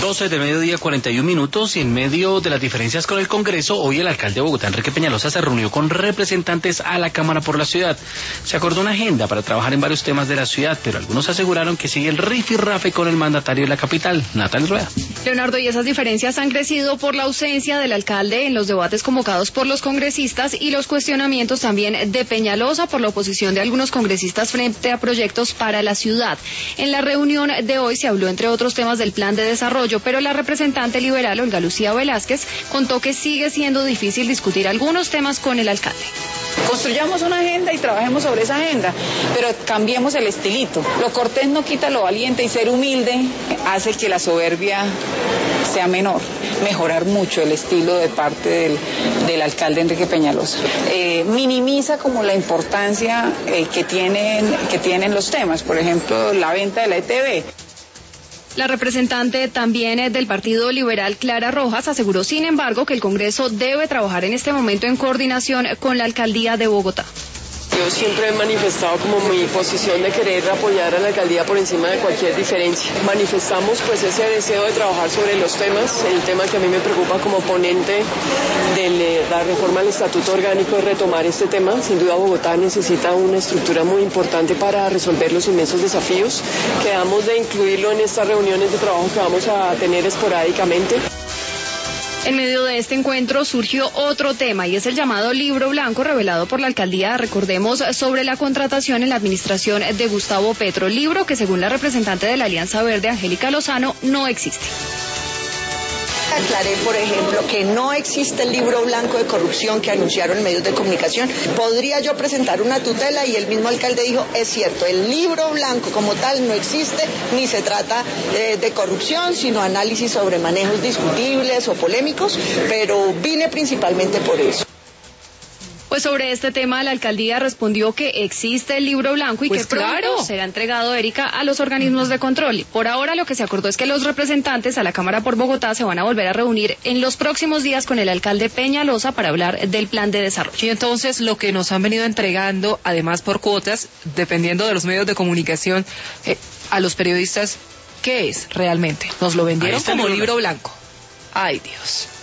12 del mediodía, 41 minutos, y en medio de las diferencias con el Congreso, hoy el alcalde de Bogotá, Enrique Peñalosa, se reunió con representantes a la Cámara por la ciudad. Se acordó una agenda para trabajar en varios temas de la ciudad, pero algunos aseguraron que sigue el rifirrafe con el mandatario de la capital, Natalia Rueda. Leonardo, y esas diferencias han crecido por la ausencia del alcalde en los debates convocados por los congresistas y los cuestionamientos también de Peñalosa por la oposición de algunos congresistas frente a proyectos para la ciudad. En la reunión de hoy se habló, entre otros temas, del plan de desarrollo, pero la representante liberal Olga Lucía Velázquez contó que sigue siendo difícil discutir algunos temas con el alcalde. Construyamos una agenda y trabajemos sobre esa agenda, pero cambiemos el estilito. Lo cortés no quita lo valiente, y ser humilde hace que la soberbia sea menor. Mejorar mucho el estilo de parte del alcalde Enrique Peñalosa. Minimiza como la importancia que tienen los temas, por ejemplo, la venta de la ETB. La representante también del Partido Liberal, Clara Rojas, aseguró, sin embargo, que el Congreso debe trabajar en este momento en coordinación con la Alcaldía de Bogotá. Yo siempre he manifestado como mi posición de querer apoyar a la alcaldía por encima de cualquier diferencia. Manifestamos pues ese deseo de trabajar sobre los temas. El tema que a mí me preocupa como ponente de la reforma al estatuto orgánico es retomar este tema. Sin duda Bogotá necesita una estructura muy importante para resolver los inmensos desafíos. Quedamos de incluirlo en estas reuniones de trabajo que vamos a tener esporádicamente. En medio de este encuentro surgió otro tema, y es el llamado libro blanco revelado por la alcaldía, recordemos, sobre la contratación en la administración de Gustavo Petro, libro que, según la representante de la Alianza Verde, Angélica Lozano, no existe. Aclaré, por ejemplo, que no existe el libro blanco de corrupción que anunciaron en medios de comunicación. Podría yo presentar una tutela, y el mismo alcalde dijo, es cierto, el libro blanco como tal no existe, ni se trata de corrupción, sino análisis sobre manejos discutibles o polémicos, pero vine principalmente por eso. Pues sobre este tema la alcaldía respondió que existe el libro blanco y pues que pronto será entregado, Erika, a los organismos de control. Por ahora lo que se acordó es que los representantes a la Cámara por Bogotá se van a volver a reunir en los próximos días con el alcalde Peñalosa para hablar del plan de desarrollo. Y entonces lo que nos han venido entregando, además por cuotas, dependiendo de los medios de comunicación, a los periodistas, ¿qué es realmente? Nos lo vendieron como libro blanco. Ay, Dios.